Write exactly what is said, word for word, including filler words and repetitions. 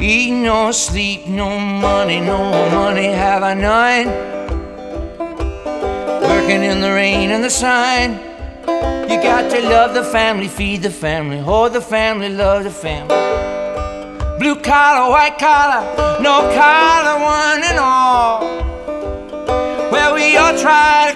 Eat no sleep, no money, no money have I none. Working in the rain and the sun. You got to love the family, feed the family, hold the family, love the family. Blue collar, white collar, no collar, one and all. Well, we all try to